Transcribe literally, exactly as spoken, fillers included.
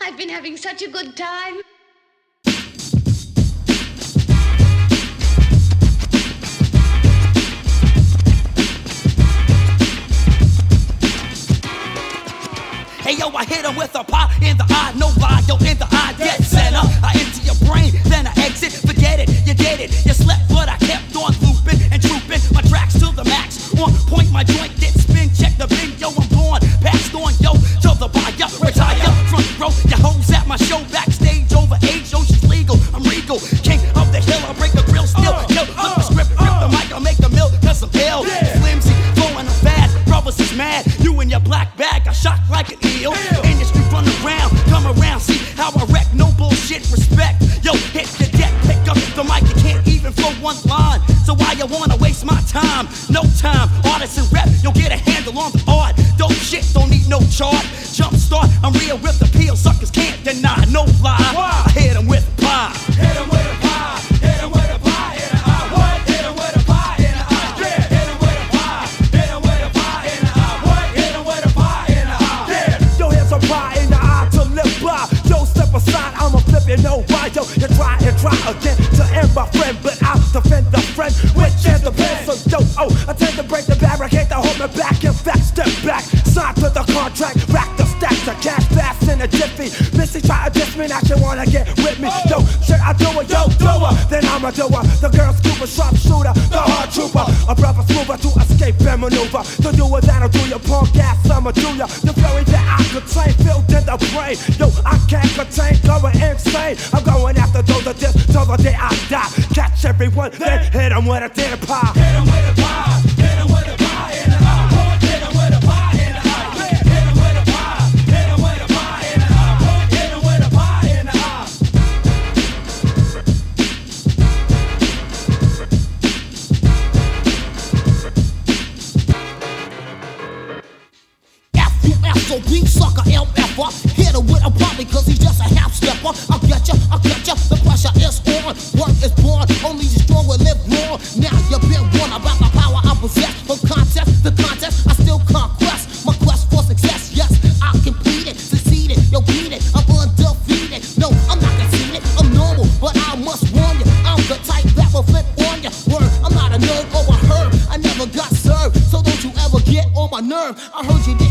I've been having such a good time. Hey yo, I hit him with a pop in the eye, no lie, yo, in the eye, dead center. I empty your brain, then I exit, forget it, you did it. You slept, but I kept on looping and trooping my tracks to the max. On point, my joint get spin, check the bin, yo, I'm gone. Passed on, yo, till the buyer, retire, front row. Your hoes at my show, backstage, over age, yo, she's legal, I'm regal. King of the hill, I break the grill still. Yo, flip the script, rip the mic, I'll make the mill, cause I'm ill. Flimsy, flowing, I'm fast, brothers is mad. You in your black bag, I shock like an eel. Industry run around, come around, see how I wreck, no bullshit, respect. Yo, hit the deck, pick up the mic, you can't even flow one line. So why you wanna waste my time? No time, artists and rep, you'll get a handle on the art. Dope shit, don't need no chart. Jump start, I'm real with the peel, suckers can't deny, no lie. I hit 'em with pie. Hit 'em with a pie, hit 'em with a pie in the eye. What? Hit 'em with a pie in the eye. Yeah, hit 'em with a pie, hit 'em with a pie in the eye. What? Hit 'em with a pie in the eye. Yeah, yo, here's a pie in the eye to live by. Yo, step aside, I'ma flip you, know why. Yo, you try and try again to end my friend, but I'll defend the friend which is the pen. So yo, oh, I tend to break the barricade to hold me back. In fact, step back, sign to the contract, rack the stacks of cash fast in a jiffy. Missy try to diss me, now she wanna get with me. Yo, shit, I do it, yo, do it, then I'ma do it. The girl scuba, sharpshooter, the hard trooper, a brother smoother to escape and maneuver. To do it, that'll do your punk ass, I'ma do ya. The fury that I could train, filled in the brain. Yo, I can't contain, going insane. I'm going after those of this till the day I die. Catch everyone, then hit 'em with a damn pie. Hit 'em with a pie, hit 'em with a pie in the eye. Hit 'em with a pie in the eye. Hit 'em with a pie, hit 'em with a pie in the eye. Hit 'em with a pie in the eye. F U S O B, sucker M F R. Hit him with a pop because he's just a half stepper. I'll get ya, I'll get ya. The pressure is on, work is born. Only the strong will live long. Now you've been warned about the power I possess. From contest to contest, I still conquest. My quest for success, yes, I completed, succeeded. Yo, beat it, I'm undefeated. No, I'm not conceited, I'm normal, but I must warn you. I'm the type that will flip on ya. Word, I'm not a nerd or a herb. I never got served, so don't you ever get on my nerve. I heard you